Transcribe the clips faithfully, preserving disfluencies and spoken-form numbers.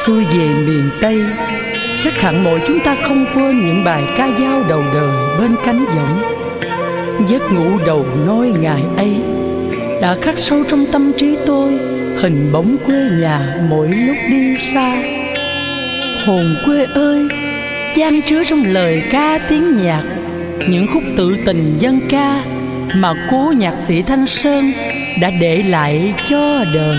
Xuôi về miền Tây, chắc hẳn mỗi chúng ta không quên những bài ca dao đầu đời bên cánh giọng. Giấc ngủ đầu nôi ngày ấy đã khắc sâu trong tâm trí tôi hình bóng quê nhà mỗi lúc đi xa. Hồn quê ơi, chan chứa trong lời ca tiếng nhạc, những khúc tự tình dân ca mà cố nhạc sĩ Thanh Sơn đã để lại cho đời.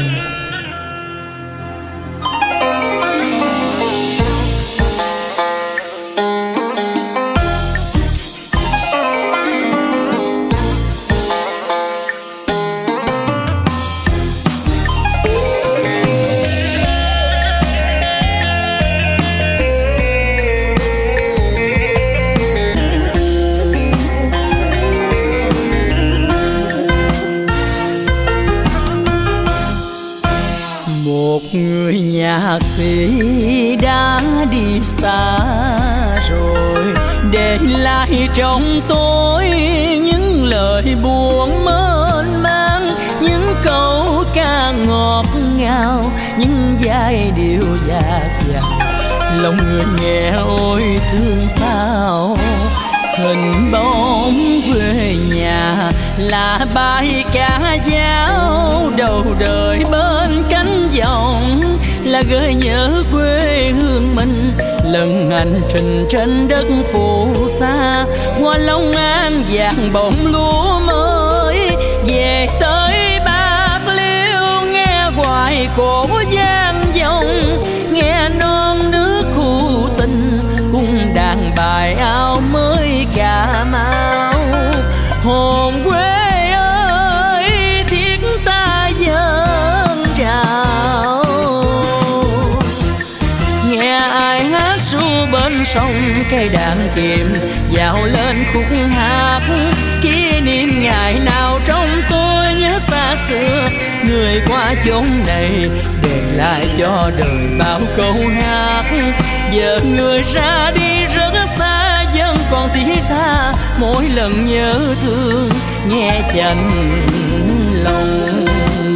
Một người nhạc sĩ đã đi xa rồi, để lại trong tôi những lời buồn mơn man, những câu ca ngọt ngào, những giai điệu dạt dào. Lòng người nghe ôi thương sao, hình bóng quê nhà là bài ca dao đầu đời bên cánh dòng, là gợi nhớ quê hương mình lần hành trình trên đất phù sa. Qua Long An vàng bông lúa mới, về tới Bạc Liêu nghe hoài cổ vang vọng, nghe non nước khu tình cùng đàn bài áo mới Cà Mau. Hồn quê ơi, thiết ta dâng trào, nghe ai hát ru bên sông cây đàn kiềm dạo lên khúc hát, kỷ niệm ngày nào trong tôi nhớ xa xưa. Người qua chốn này để lại cho đời bao câu hát, giờ người ra đi rất xa vẫn còn thiết tha, mỗi lần nhớ thương nghe chạnh lòng.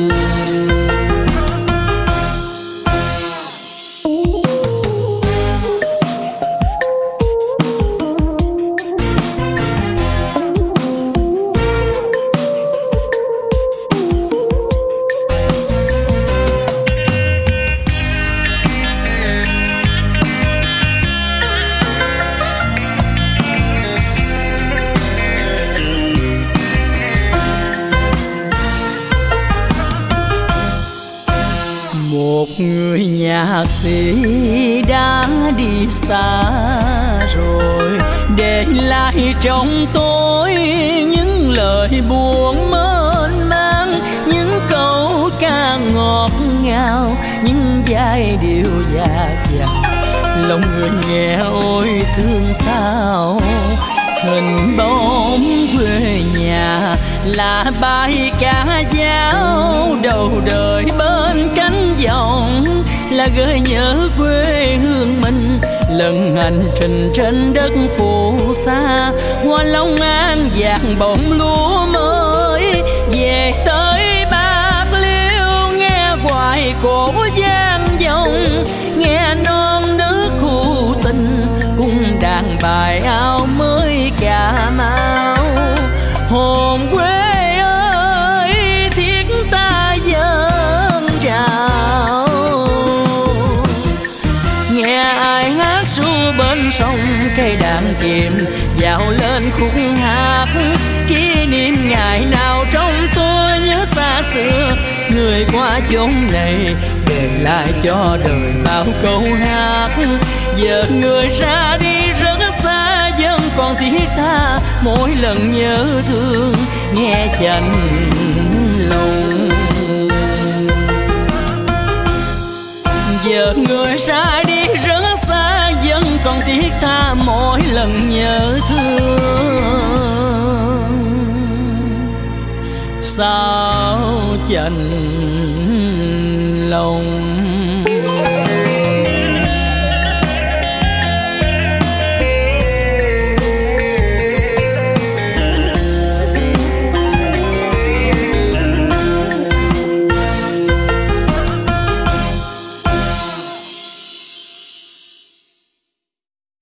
Một người nhạc sĩ đã đi xa rồi, để lại trong tôi những lời buồn mơn man, những câu ca ngọt ngào, những giai điệu dạt dào. Lòng người nghe ôi thương sao, hình bóng quê nhà là bài ca dao đầu đời bên cánh dòng, là gợi nhớ quê hương mình lần hành trình trên đất phù sa. Qua Long An vàng bông lúa mới, về tới Bạc Liêu nghe hoài cổ vang vọng, nghe non nước khu tình cùng đàn bài áo mới Cà Mau. Hồn quê ơi, thiết ta dâng trào, nghe ai hát ru bên sông cây đàn kiềm dạo lên khúc hát, kỷ niệm ngày nào trong tôi nhớ xa xưa. Người qua chốn này để lại cho đời bao câu hát, giờ người ra đi rất xa vẫn còn thiết tha, mỗi lần nhớ thương nghe chạnh lòng. Giờ người ra đi rất xa vẫn còn thiết tha, mỗi lần nhớ thương sao chạnh